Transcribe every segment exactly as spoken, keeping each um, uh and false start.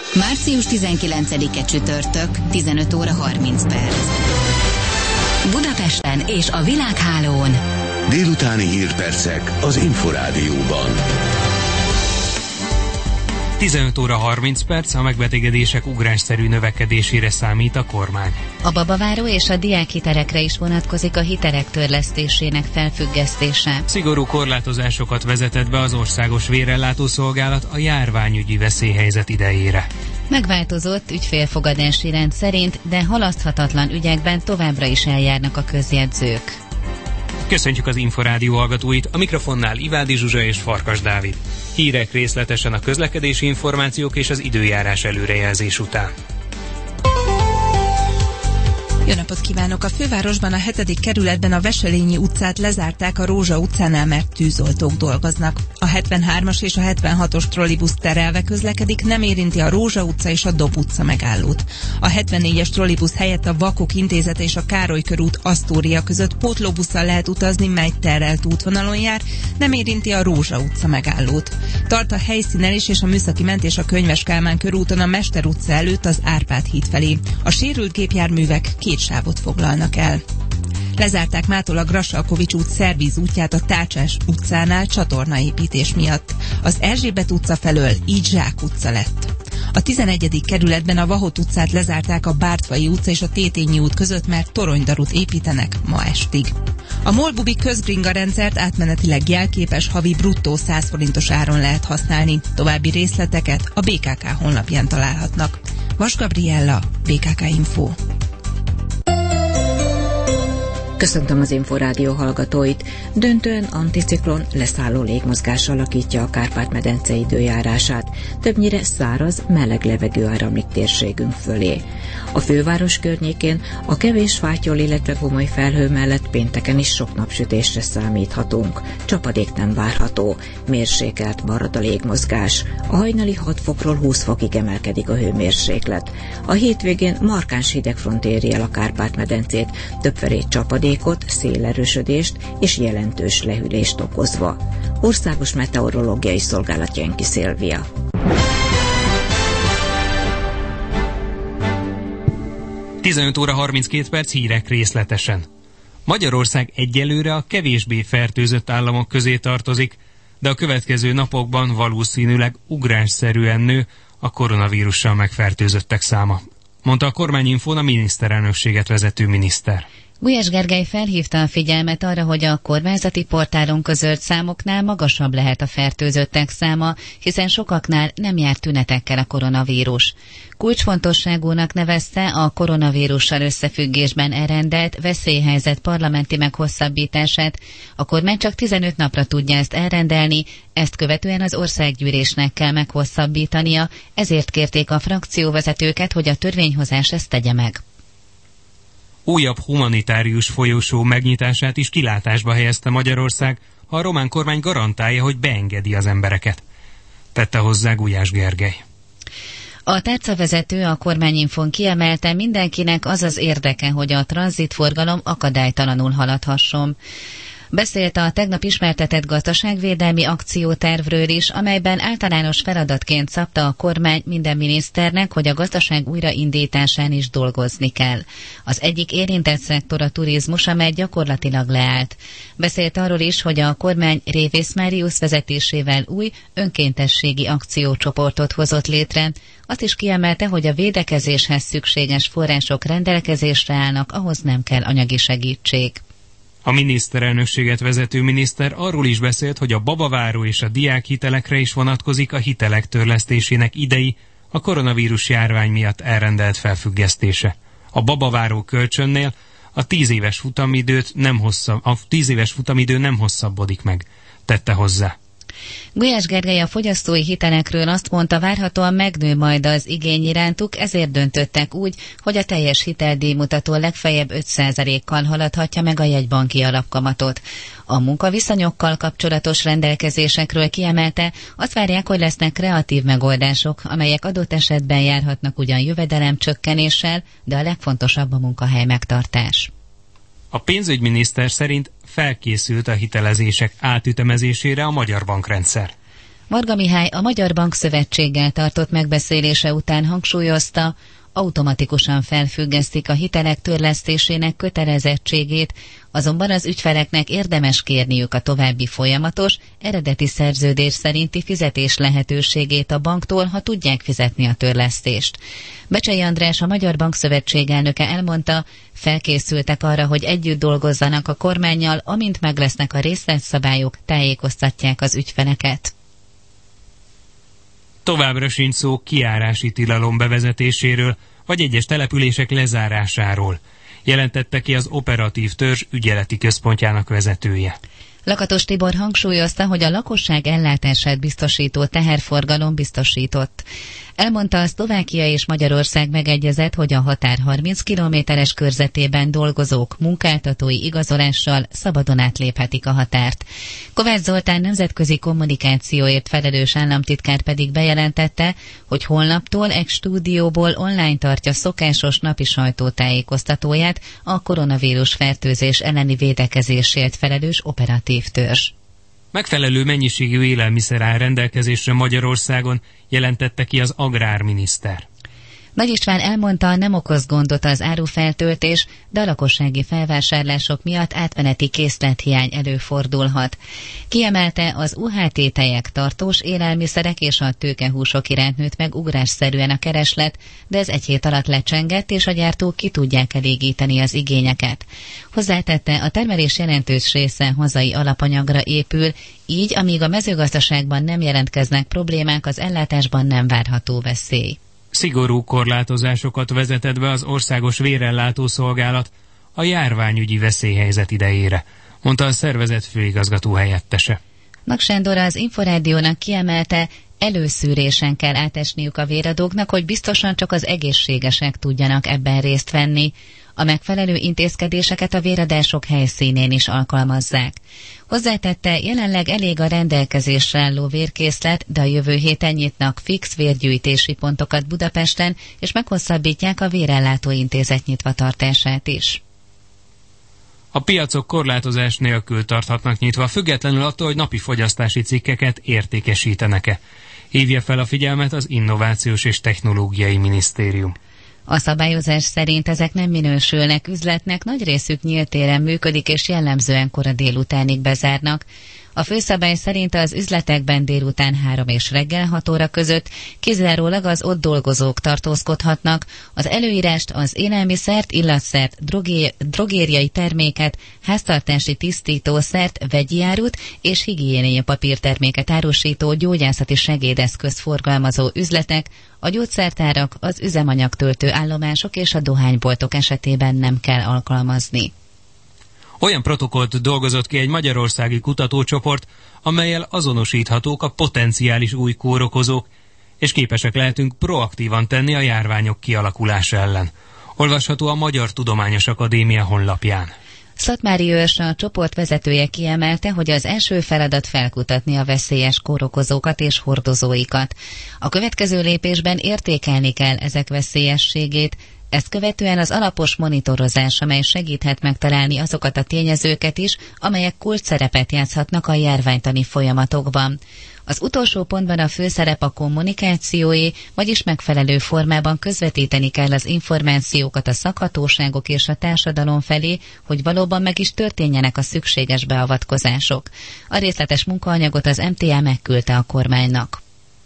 március tizenkilencedike csütörtök, tizenöt óra harminc perc. Budapesten és a világhálón délutáni hírpercek az Inforádióban. tizenöt óra harminc perc, a megbetegedések ugrásszerű növekedésére számít a kormány. A babaváró és a diákhitelekre is vonatkozik a hitelek törlesztésének felfüggesztése. Szigorú korlátozásokat vezetett be az Országos Vérellátószolgálat a járványügyi veszélyhelyzet idejére. Megváltozott ügyfélfogadási rend szerint, de halaszthatatlan ügyekben továbbra is eljárnak a közjegyzők. Köszöntjük az Inforádió hallgatóit, a mikrofonnál Ivádi Zsuzsa és Farkas Dávid. Hírek részletesen a közlekedési információk és az időjárás előrejelzés után. Jó napot kívánok! A fővárosban a hetedik kerületben a Veselényi utcát lezárták a Rózsa utcánál, mert tűzoltók dolgoznak. A hetvenhármas és a hetvenhatos trollibusz terelve közlekedik, nem érinti a Rózsa utca és a Dob utca megállót. A hetvennégyes trollibusz helyett a Vakok Intézete és a Károly körút Asztória között pótlóbusszal lehet utazni, mely terelt útvonalon jár, nem érinti a Rózsa utca megállót. Tart a helyszínelés és a műszaki mentés a Könyves Kálmán körúton a Mester utca előtt az Árpád híd felé. A sérült gépjárművek két sávot foglalnak el. Lezárták mától a Grassalkovics út szervíz útját a Tácsás utcánál csatornaépítés miatt. Az Erzsébet utca felől így Zsák utca lett. A tizenegyedik kerületben a Vahot utcát lezárták a Bártfai utca és a Tétényi út között, mert toronydarut építenek ma estig. A Molbubi közbringa rendszert átmenetileg jelképes havi bruttó száz forintos áron lehet használni. További részleteket a bé ká ká honlapján találhatnak. Vas Gabriella, bé ká ká Info. Köszöntöm az Inforádió hallgatóit. Döntően anticiklon leszálló légmozgás alakítja a Kárpát-medence időjárását. Többnyire száraz, meleg levegő áramlik térségünk fölé. A főváros környékén a kevés fátyol, illetve gomoly felhő mellett pénteken is sok napsütésre számíthatunk. Csapadék nem várható. Mérsékelt marad a légmozgás. A hajnali hat fokról húsz fokig emelkedik a hőmérséklet. A hétvégén markáns hidegfront éri el a Kárpát-medencét, többfelé csapadékot, szélerősödést és jelentős lehűlést okozva. Országos Meteorológiai Szolgálat Jenki Szilvia. tizenöt óra harminckét perc, hírek részletesen. Magyarország egyelőre a kevésbé fertőzött államok közé tartozik, de a következő napokban valószínűleg ugrásszerűen nő a koronavírussal megfertőzöttek száma, mondta a Kormányinfón a miniszterelnökséget vezető miniszter. Gulyás Gergely felhívta a figyelmet arra, hogy a kormányzati portálon közölt számoknál magasabb lehet a fertőzöttek száma, hiszen sokaknál nem jár tünetekkel a koronavírus. Kulcsfontosságúnak nevezte a koronavírussal összefüggésben elrendelt veszélyhelyzet parlamenti meghosszabbítását. A kormány csak tizenöt napra tudja ezt elrendelni, ezt követően az országgyűlésnek kell meghosszabbítania, ezért kérték a frakcióvezetőket, hogy a törvényhozás ezt tegye meg. Újabb humanitárius folyosó megnyitását is kilátásba helyezte Magyarország, ha a román kormány garantálja, hogy beengedi az embereket, tette hozzá Gulyás Gergely. A tárcavezető a Kormányinfón kiemelte, mindenkinek az az érdeke, hogy a tranzitforgalom akadálytalanul haladhasson. Beszélt a tegnap ismertetett gazdaságvédelmi akciótervről is, amelyben általános feladatként szabta a kormány minden miniszternek, hogy a gazdaság újraindításán is dolgozni kell. Az egyik érintett szektor a turizmus, amely gyakorlatilag leállt. Beszélt arról is, hogy a kormány Révész Máriusz vezetésével új önkéntességi akciócsoportot hozott létre. Azt is kiemelte, hogy a védekezéshez szükséges források rendelkezésre állnak, ahhoz nem kell anyagi segítség. A miniszterelnökséget vezető miniszter arról is beszélt, hogy a babaváró és a diákhitelekre is vonatkozik a hitelek törlesztésének idei, a koronavírus járvány miatt elrendelt felfüggesztése. A babaváró kölcsönnél a tíz éves futamidőt nem hosszabb, a tíz éves futamidő nem hosszabbodik meg, tette hozzá. Gulyás Gergely a fogyasztói hitelekről azt mondta, várhatóan megnő majd az igény irántuk, ezért döntöttek úgy, hogy a teljes hiteldíjmutató legfeljebb öt százalékkal haladhatja meg a jegybanki alapkamatot. A munkaviszonyokkal kapcsolatos rendelkezésekről kiemelte, azt várják, hogy lesznek kreatív megoldások, amelyek adott esetben járhatnak ugyan jövedelemcsökkenéssel, de a legfontosabb a munkahely megtartás. A pénzügyminiszter szerint felkészült a hitelezések átütemezésére a magyar bankrendszer. Varga Mihály a Magyar Bankszövetséggel tartott megbeszélése után hangsúlyozta, automatikusan felfüggesztik a hitelek törlesztésének kötelezettségét, azonban az ügyfeleknek érdemes kérniük a további folyamatos, eredeti szerződés szerinti fizetés lehetőségét a banktól, ha tudják fizetni a törlesztést. Becsei András, a Magyar Bankszövetség elnöke elmondta, felkészültek arra, hogy együtt dolgozzanak a kormánnyal, amint meglesznek a részletszabályok, tájékoztatják az ügyfeleket. Továbbra sincs szó kijárási tilalom bevezetéséről, vagy egyes települések lezárásáról, jelentette ki az operatív törzs ügyeleti központjának vezetője. Lakatos Tibor hangsúlyozta, hogy a lakosság ellátását biztosító teherforgalom biztosított. Elmondta, a Szlovákia és Magyarország megegyezett, hogy a határ harminc kilométeres körzetében dolgozók munkáltatói igazolással szabadon átléphetik a határt. Kovács Zoltán nemzetközi kommunikációért felelős államtitkár pedig bejelentette, hogy holnaptól egy stúdióból online tartja szokásos napi sajtótájékoztatóját a koronavírus fertőzés elleni védekezésért felelős operatív törzs. Megfelelő mennyiségű élelmiszer áll rendelkezésre Magyarországon, jelentette ki az agrárminiszter. Nagy István elmondta, nem okoz gondot az árufeltöltés, de a lakossági felvásárlások miatt átmeneti készlethiány előfordulhat. Kiemelte, az u há té tejek, tartós élelmiszerek és a tőkehúsok iránt nőtt meg ugrásszerűen a kereslet, de ez egy hét alatt lecsengett, és a gyártók ki tudják elégíteni az igényeket. Hozzátette, a termelés jelentős része hazai alapanyagra épül, így amíg a mezőgazdaságban nem jelentkeznek problémák, az ellátásban nem várható veszély. Szigorú korlátozásokat vezetett be az Országos Vérellátó Szolgálat a járványügyi veszélyhelyzet idejére, mondta a szervezet főigazgató helyettese. Nak Sándor az Inforádiónak kiemelte, előszűrésen kell átesniük a véradóknak, hogy biztosan csak az egészségesek tudjanak ebben részt venni. A megfelelő intézkedéseket a véradások helyszínén is alkalmazzák. Hozzátette, jelenleg elég a rendelkezésre álló vérkészlet, de a jövő héten nyitnak fix vérgyűjtési pontokat Budapesten, és meghosszabbítják a Vérellátó Intézet nyitvatartását is. A piacok korlátozás nélkül tarthatnak nyitva, függetlenül attól, hogy napi fogyasztási cikkeket értékesítenek-e. Hívja fel a figyelmet az Innovációs és Technológiai Minisztérium. A szabályozás szerint ezek nem minősülnek üzletnek, nagy részük nyílt téren működik, és jellemzően kora délutánig bezárnak. A főszabály szerint az üzletekben délután három és reggel hat óra között kizárólag az ott dolgozók tartózkodhatnak, az előírást az élelmiszert, illatszert, drogé- drogériai terméket, háztartási tisztítószert, vegyi árut és higiéniai papírterméket árusító gyógyászati segédeszközt forgalmazó üzletek, a gyógyszertárak, az üzemanyagtöltő állomások és a dohányboltok esetében nem kell alkalmazni. Olyan protokollt dolgozott ki egy magyarországi kutatócsoport, amellyel azonosíthatók a potenciális új kórokozók, és képesek lehetünk proaktívan tenni a járványok kialakulása ellen. Olvasható a Magyar Tudományos Akadémia honlapján. Szatmári Őrs, a csoport vezetője kiemelte, hogy az első feladat felkutatni a veszélyes kórokozókat és hordozóikat. A következő lépésben értékelni kell ezek veszélyességét, ezt követően az alapos monitorozás, amely segíthet megtalálni azokat a tényezőket is, amelyek kulcsszerepet játszhatnak a járványtani folyamatokban. Az utolsó pontban a főszerep a kommunikációé, vagyis megfelelő formában közvetíteni kell az információkat a szakhatóságok és a társadalom felé, hogy valóban meg is történjenek a szükséges beavatkozások. A részletes munkaanyagot az em té á megküldte a kormánynak.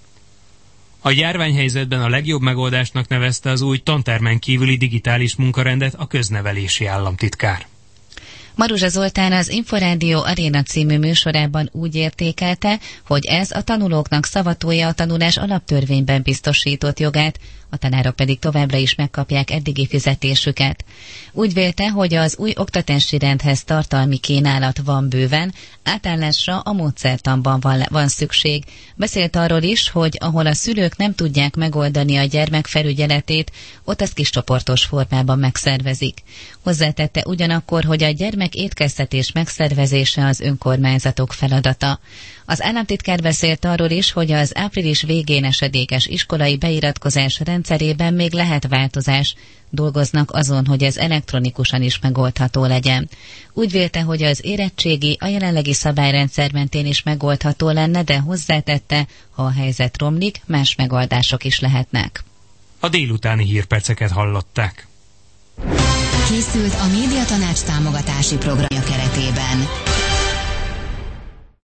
A járványhelyzetben a legjobb megoldásnak nevezte az új tantermen kívüli digitális munkarendet a köznevelési államtitkár. Maruzsa Zoltán az Inforádió Aréna című műsorában úgy értékelte, hogy ez a tanulóknak szavatolja a tanulás alaptörvényben biztosított jogát, a tanárok pedig továbbra is megkapják eddigi fizetésüket. Úgy vélte, hogy az új oktatási rendhez tartalmi kínálat van bőven, átállásra a módszertanban van, van szükség. Beszélt arról is, hogy ahol a szülők nem tudják megoldani a gyermek felügyeletét, ott ezt kiscsoportos formában megszervezik. Hozzátette ugyanakkor, hogy a gyermek remek étkeztetés megszervezése az önkormányzatok feladata. Az államtitkár beszélt arról is, hogy az április végén esedékes iskolai beiratkozás rendszerében még lehet változás. Dolgoznak azon, hogy ez elektronikusan is megoldható legyen. Úgy vélte, hogy az érettségi a jelenlegi szabályrendszer mentén is megoldható lenne, de hozzátette, ha a helyzet romlik, más megoldások is lehetnek. A délutáni hírperceket hallották. Készült a Médiatanács támogatási programja keretében.